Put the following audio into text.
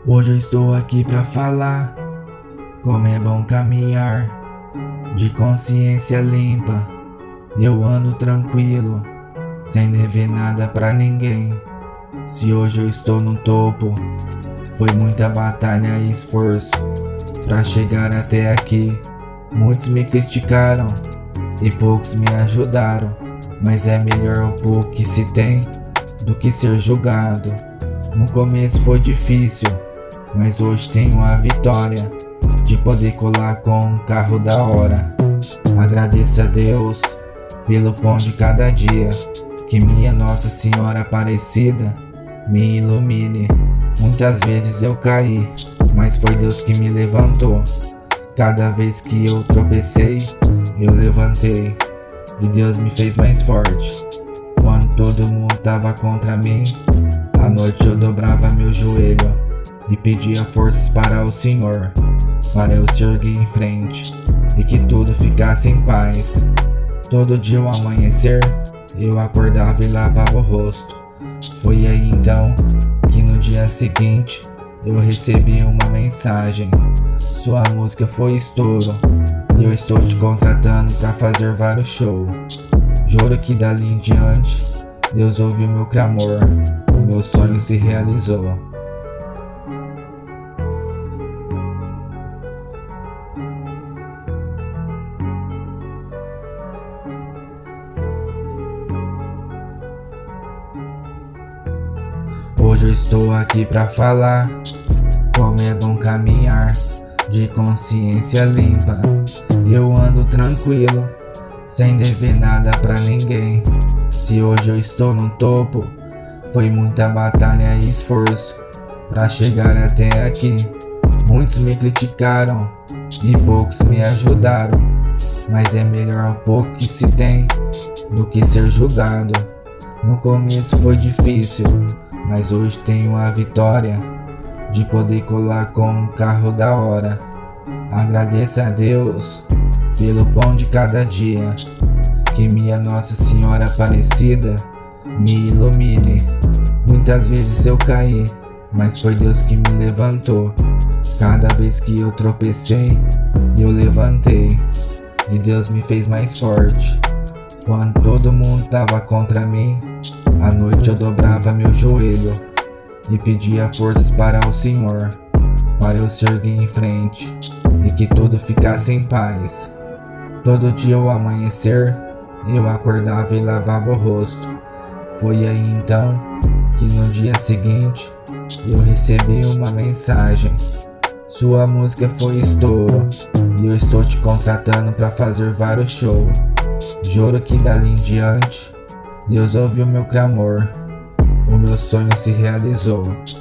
Hoje eu estou aqui pra falar como é bom caminhar de consciência limpa. Eu ando tranquilo, sem dever nada pra ninguém. Se hoje eu estou no topo, foi muita batalha e esforço pra chegar até aqui. Muitos me criticaram e poucos me ajudaram, mas é melhor o pouco que se tem do que ser julgado. No começo foi difícil, mas hoje tenho a vitória de poder colar com um carro da hora. Agradeço a Deus pelo pão de cada dia, que minha Nossa Senhora Aparecida me ilumine. Muitas vezes eu caí, mas foi Deus que me levantou. Cada vez que eu tropecei, eu levantei, e Deus me fez mais forte. Quando todo mundo tava contra mim, à noite eu dobrava meu joelho e pedia forças para o Senhor, para eu se erguer em frente e que tudo ficasse em paz. Todo dia ao amanhecer, eu acordava e lavava o rosto. Foi aí então que no dia seguinte eu recebi uma mensagem: sua música foi estouro e eu estou te contratando pra fazer vários shows. Juro que dali em diante Deus ouviu meu clamor, o meu sonho se realizou. Hoje eu estou aqui pra falar como é bom caminhar de consciência limpa. Eu ando tranquilo, sem dever nada pra ninguém. Se hoje eu estou no topo, foi muita batalha e esforço pra chegar até aqui. Muitos me criticaram e poucos me ajudaram, mas é melhor um pouco que se tem do que ser julgado. No começo foi difícil, mas hoje tenho a vitória de poder colar com um carro da hora. Agradeço a Deus pelo pão de cada dia, que minha Nossa Senhora Aparecida me ilumine. Muitas vezes eu caí, mas foi Deus que me levantou. Cada vez que eu tropecei, eu levantei, e Deus me fez mais forte. Quando todo mundo tava contra mim, à noite eu dobrava meu joelho e pedia forças para o Senhor, para eu se erguer em frente e que tudo ficasse em paz. Todo dia ao amanhecer, eu acordava e lavava o rosto. Foi aí então que no dia seguinte eu recebi uma mensagem: sua música foi estouro e eu estou te contratando para fazer vários shows. Juro que dali em diante Deus ouviu meu clamor, o meu sonho se realizou.